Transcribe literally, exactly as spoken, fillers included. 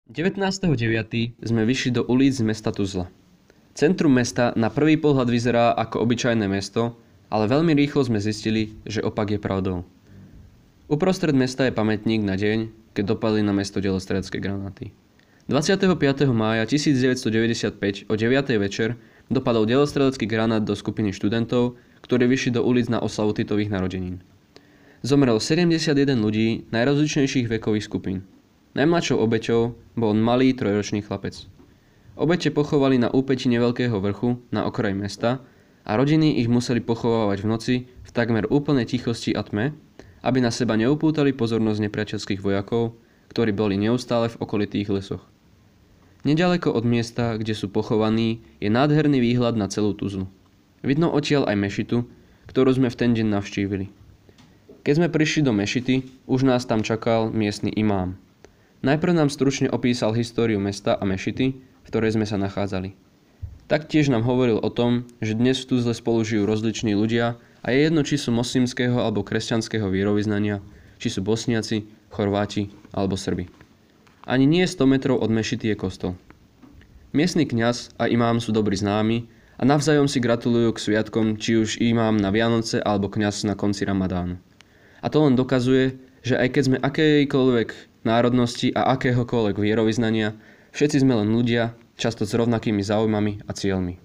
devätnásteho deviateho sme vyšli do ulíc z mesta Tuzla. Centrum mesta na prvý pohľad vyzerá ako obyčajné mesto, ale veľmi rýchlo sme zistili, že opak je pravdou. Uprostred mesta je pamätník na deň, keď dopadli na mesto delostrelecké granáty. dvadsiateho piateho mája tisícdeväťstodeväťdesiatpäť o deviatej večer dopadol delostrelecký granát do skupiny študentov, ktorí vyšli do ulic na oslavu Titových narodenín. Zomrel sedemdesiatjeden ľudí najrozličnejších vekových skupín. Najmladšou obeťou bol malý trojročný chlapec. Obete pochovali na úpäti neveľkého vrchu na okraji mesta a rodiny ich museli pochovávať v noci v takmer úplnej tichosti a tme, aby na seba neupútali pozornosť nepriateľských vojakov, ktorí boli neustále v okolitých lesoch. Nedaleko od miesta, kde sú pochovaní, je nádherný výhľad na celú Tuzlu. Vidno odtiaľ aj mešitu, ktorú sme v ten deň navštívili. Keď sme prišli do mešity, už nás tam čakal miestny imám. Najprv nám stručne opísal históriu mesta a mešity, v ktorej sme sa nachádzali. Taktiež nám hovoril o tom, že dnes v Tuzle spolu žijú rozliční ľudia a je jedno, či sú moslimského alebo kresťanského vierovyznania, či sú Bosniaci, Chorváti alebo Srbi. Ani nie sto metrov od mešity je kostol. Miestny kňaz a imám sú dobrí známi a navzájom si gratulujú k sviatkom, či už imám na Vianoce alebo kňaz na konci Ramadánu. A to len dokazuje, že aj keď sme akejkoľvek národnosti a akéhokoľvek vierovyznania, všetci sme len ľudia, často s rovnakými záujmami a cieľmi.